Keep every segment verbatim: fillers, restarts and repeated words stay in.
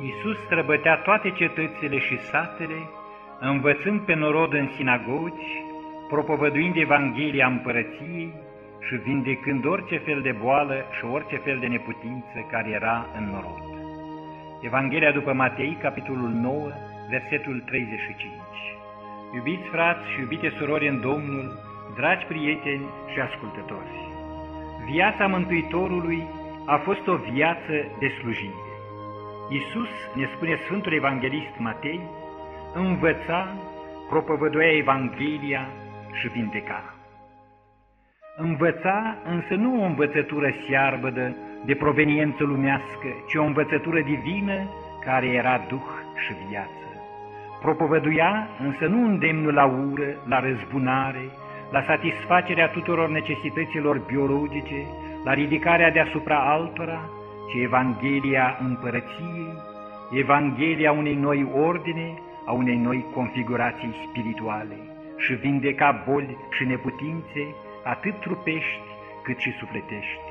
Iisus străbătea toate cetățile și satele, învățând pe norod în sinagogi, propovăduind Evanghelia Împărăției și vindecând orice fel de boală și orice fel de neputință care era în norod. Evanghelia după Matei, capitolul nouă, versetul treizeci și cinci. Iubiți frați și iubite surori în Domnul, dragi prieteni și ascultători, viața Mântuitorului a fost o viață de slujire. Iisus, ne spune Sfântul Evanghelist Matei, învăța, propovăduia Evanghelia și vindeca. Învăța însă nu o învățătură searbădă de proveniență lumească, ci o învățătură divină care era duh și viață. Propovăduia însă nu îndemnul la ură, la răzbunare, la satisfacerea tuturor necesităților biologice, la ridicarea deasupra altora, ci Evanghelia Împărăției, Evanghelia unei noi ordine, a unei noi configurații spirituale, și vindeca boli și neputințe, atât trupești cât și sufletești.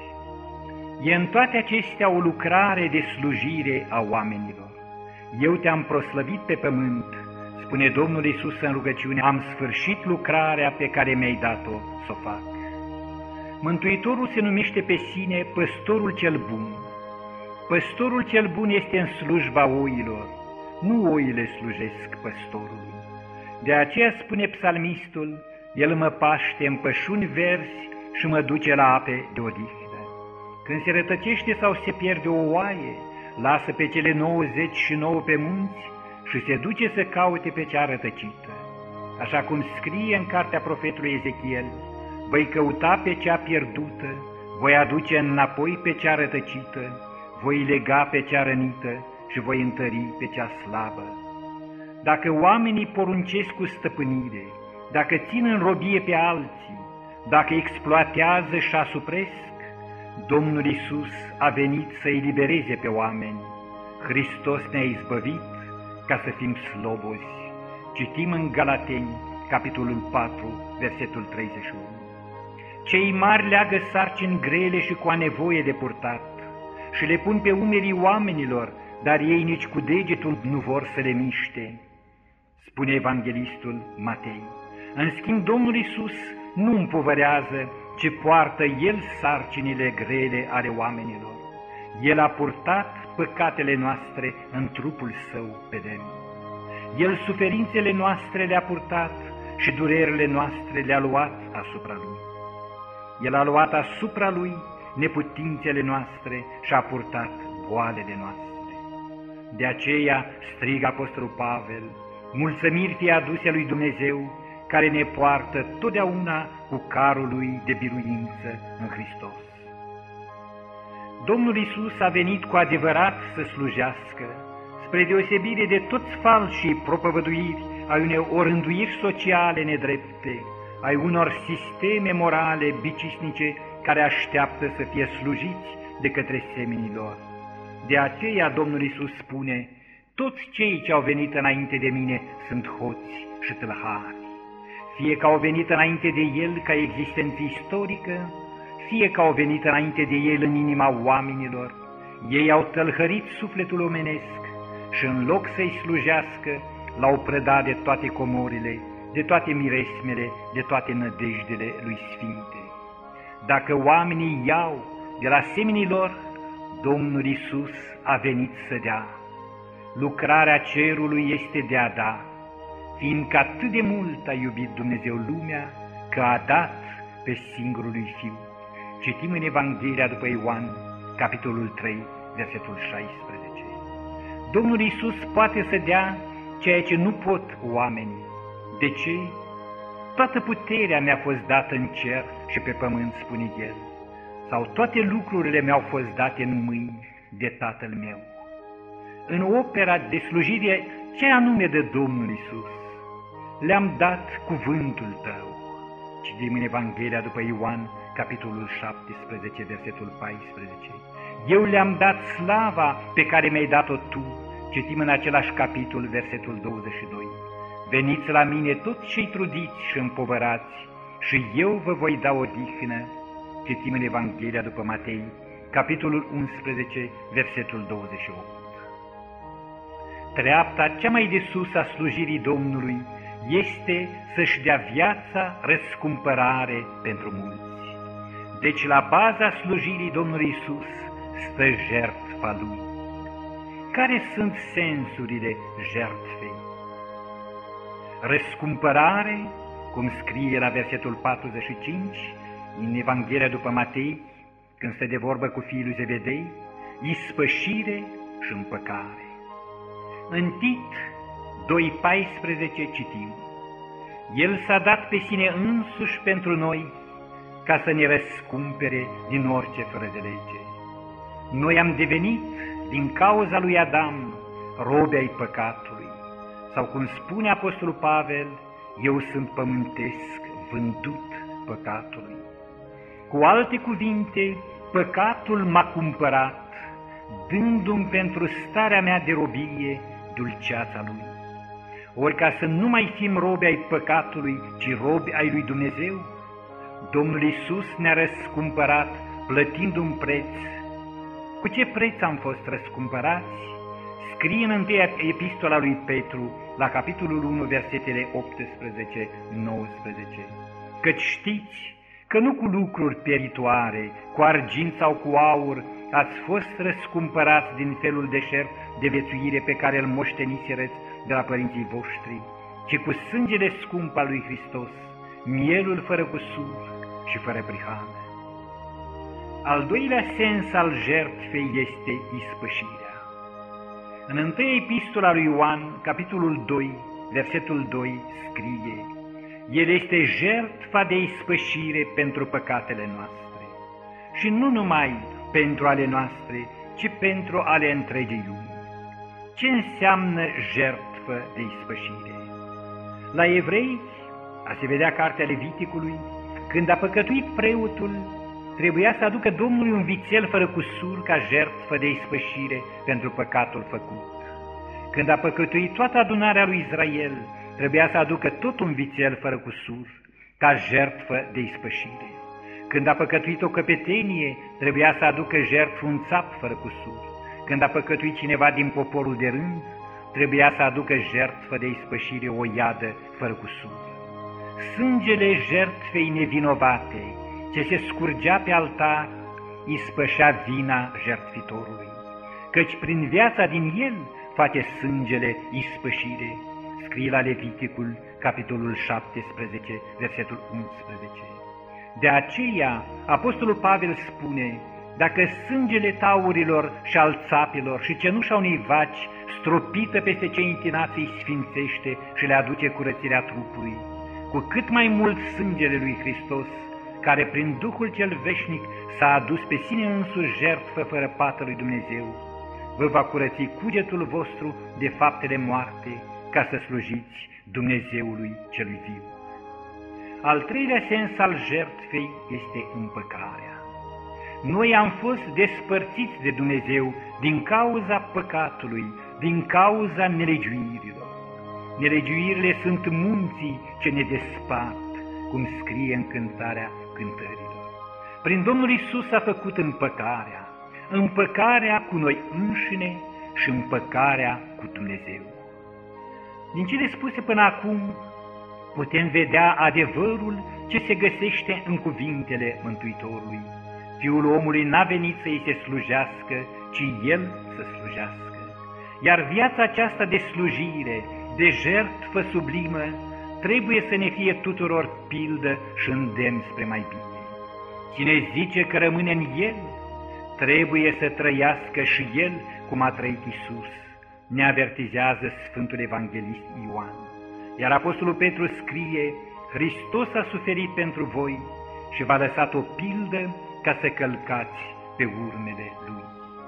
E în toate acestea o lucrare de slujire a oamenilor. Eu te-am proslăvit pe pământ, spune Domnul Iisus în rugăciune, am sfârșit lucrarea pe care mi-ai dat-o să o fac. Mântuitorul se numește pe sine Păstorul cel Bun. Păstorul cel bun este în slujba oilor, nu oile slujesc păstorului. De aceea spune psalmistul, el mă paște în pășuni verzi și mă duce la ape de odihnă. Când se rătăcește sau se pierde o oaie, lasă pe cele nouăzeci și nouă pe munți și se duce să caute pe cea rătăcită. Așa cum scrie în cartea profetului Ezechiel, voi căuta pe cea pierdută, voi aduce înapoi pe cea rătăcită, voi lega pe cea rănită și voi întări pe cea slabă. Dacă oamenii poruncesc cu stăpânire, dacă țin în robie pe alții, dacă exploatează și asupresc, Domnul Iisus a venit să elibereze pe oameni. Hristos ne-a izbăvit ca să fim slobozi. Citim în Galateni, capitolul patru, versetul treizeci și unu. Cei mari leagă sarcini grele și cu a nevoie de purtat și le pun pe umerii oamenilor, dar ei nici cu degetul nu vor să le miște, spune evanghelistul Matei. În schimb, Domnul Iisus nu împovărează, ci poartă El sarcinile grele ale oamenilor. El a purtat păcatele noastre în trupul Său pe demn. El suferințele noastre le-a purtat și durerile noastre le-a luat asupra Lui. El a luat asupra Lui neputințele noastre și a purtat boalele noastre. De aceea strigă apostolul Pavel, mulțumiri fie aduse lui Dumnezeu, care ne poartă totdeauna cu carul Lui de biruință în Hristos. Domnul Iisus a venit cu adevărat să slujească, spre deosebire de toți falșii propovăduiri ai unei orânduiri sociale nedrepte, ai unor sisteme morale bicisnice care așteaptă să fie slujiți de către semenii lor. De aceea Domnul Iisus spune, toți cei ce au venit înainte de mine sunt hoți și tâlhari, fie că au venit înainte de El ca existență istorică, fie că au venit înainte de El în inima oamenilor, ei au tălhărit sufletul omenesc și în loc să-i slujească, l-au prădat de toate comorile, de toate miresmele, de toate nădejdele lui sfinte. Dacă oamenii iau de la semenii lor, Domnul Iisus a venit să dea. Lucrarea cerului este de a da, fiindcă atât de mult a iubit Dumnezeu lumea, că a dat pe singurul lui Fiu. Citim în Evanghelia după Ioan, capitolul trei, versetul șaisprezece. Domnul Iisus poate să dea ceea ce nu pot oamenii. De ce? Toată puterea mi-a fost dată în cer și pe pământ, spune El, sau toate lucrurile mi-au fost date în mâini de Tatăl meu. În opera de slujire, ce anume de Domnul Iisus? Le-am dat cuvântul Tău. Citim în Evanghelia după Ioan, capitolul șaptesprezece, versetul paisprezece. Eu le-am dat slava pe care mi-ai dat-o Tu. Citim în același capitol, versetul douăzeci și doi. Veniți la mine toți cei trudiți și împovărați, și eu vă voi da odihnă. Citim în Evanghelia după Matei, capitolul unsprezece, versetul douăzeci și opt. treapta cea mai de sus a slujirii Domnului este să-și dea viața răscumpărare pentru mulți. Deci la baza slujirii Domnului Iisus stă jertfa Lui. Care sunt sensurile jertfei? Răscumpărare, cum scrie la versetul patruzeci și cinci, în Evanghelia după Matei, când stă de vorbă cu fiul lui Zebedei, ispășire și împăcare. În Tit doi paisprezece citim: El s-a dat pe sine însuși pentru noi, ca să ne răscumpere din orice fără de lege. Noi am devenit, din cauza lui Adam, robi ai păcatului, sau cum spune Apostolul Pavel, eu sunt pământesc, vândut păcatului. Cu alte cuvinte, păcatul m-a cumpărat, dându-mi pentru starea mea de robie dulceața lui. Ori ca să nu mai fim robi ai păcatului, ci robi ai lui Dumnezeu, Domnul Iisus ne-a răscumpărat plătind un preț. Cu ce preț am fost răscumpărați? Scrie în întâia epistola lui Petru, la capitolul unu, versetele optsprezece nouăsprezece, căci știți că nu cu lucruri peritoare, cu argint sau cu aur, ați fost răscumpărați din felul deșert de viețuire pe care îl moșteniserăți de la părinții voștri, ci cu sângele scump al lui Hristos, mielul fără cusur și fără prihană. Al doilea sens al jertfei este ispășirea. În întâia epistola lui Ioan, capitolul doi, versetul doi, scrie: El este jertfa de ispășire pentru păcatele noastre, și nu numai pentru ale noastre, ci pentru ale întregii lumi. Ce înseamnă jertfă de ispășire? La Evrei, a se vedea cartea Leviticului, când a păcătuit preotul, trebuia să aducă Domnului un vițel fără cusur ca jertfă de ispășire pentru păcatul făcut. Când a păcătuit toată adunarea lui Israel, trebuia să aducă tot un vițel fără cusur ca jertfă de ispășire. Când a păcătuit o căpetenie, trebuia să aducă jertfă un țap fără cusur. Când a păcătuit cineva din poporul de rând, trebuia să aducă jertfă de ispășire o iadă fără cusur. Sângele jertfei nevinovate, ce se scurgea pe altar, ispășea vina jertfitorului, căci prin viața din el face sângele ispășire, scrie la Leviticul, capitolul șaptesprezece, versetul unsprezece. De aceea, Apostolul Pavel spune: dacă sângele taurilor și al țapilor și cenușa unei vaci stropită peste cei întinați îi sfințește și le aduce curățirea trupului, cu cât mai mult sângele lui Hristos, care prin Duhul cel veșnic s-a adus pe sine însuși jertfă fără pată lui Dumnezeu, vă va curăți cugetul vostru de faptele moarte, ca să slujiți Dumnezeului celui viu. Al treilea sens al jertfei este împăcarea. Noi am fost despărțiți de Dumnezeu din cauza păcatului, din cauza nelegiuirilor. Nelegiuirile sunt munții ce ne despart, cum scrie în Cântarea Cântărilor. Prin Domnul Iisus s-a făcut împăcarea, împăcarea cu noi înșine și împăcarea cu Dumnezeu. Din cele spuse până acum, putem vedea adevărul ce se găsește în cuvintele Mântuitorului. Fiul omului n-a venit să îi se slujească, ci El să slujească. Iar viața aceasta de slujire, de jertfă sublimă, trebuie să ne fie tuturor pildă și îndemn spre mai bine. Cine zice că rămâne în El, trebuie să trăiască și El cum a trăit Iisus, ne avertizează Sfântul Evanghelist Ioan. Iar Apostolul Petru scrie: Hristos a suferit pentru voi și v-a lăsat o pildă ca să călcați pe urmele Lui.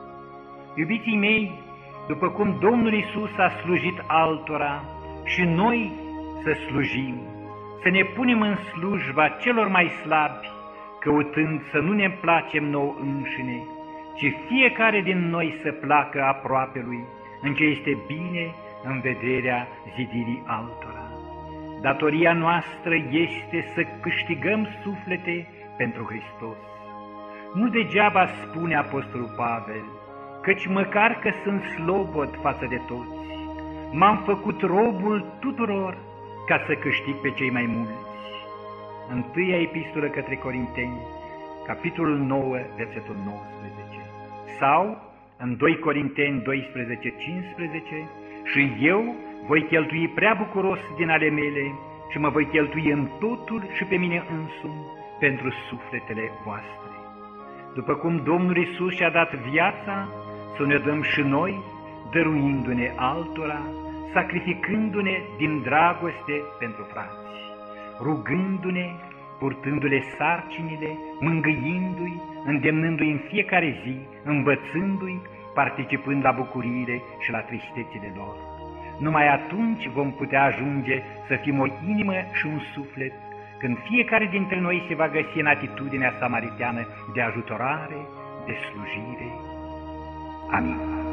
Iubiții mei, după cum Domnul Iisus a slujit altora, și noi să slujim, să ne punem în slujba celor mai slabi, căutând să nu ne placem nouă înșine, ci fiecare din noi să placă aproapelui în ce este bine în vederea zidirii altora. Datoria noastră este să câștigăm suflete pentru Hristos. Nu degeaba spune Apostolul Pavel: căci măcar că sunt slobod față de toți, m-am făcut robul tuturor ca să câștig pe cei mai mulți. Întâia epistolă către Corinteni, capitolul nouă, versetul nouăsprezece. Sau, în doi Corinteni doisprezece, cincisprezece, și eu voi cheltui prea bucuros din ale mele și mă voi cheltui în totul și pe mine însumi pentru sufletele voastre. După cum Domnul Iisus și-a dat viața, să ne dăm și noi, dăruindu-ne altora, sacrificându-ne din dragoste pentru frați, rugându-ne, purtându-le sarcinile, mângâiindu-i, îndemnându-i în fiecare zi, învățându-i, participând la bucuriile și la tristețile lor. Numai atunci vom putea ajunge să fim o inimă și un suflet, când fiecare dintre noi se va găsi în atitudinea samariteană de ajutorare, de slujire. Amin.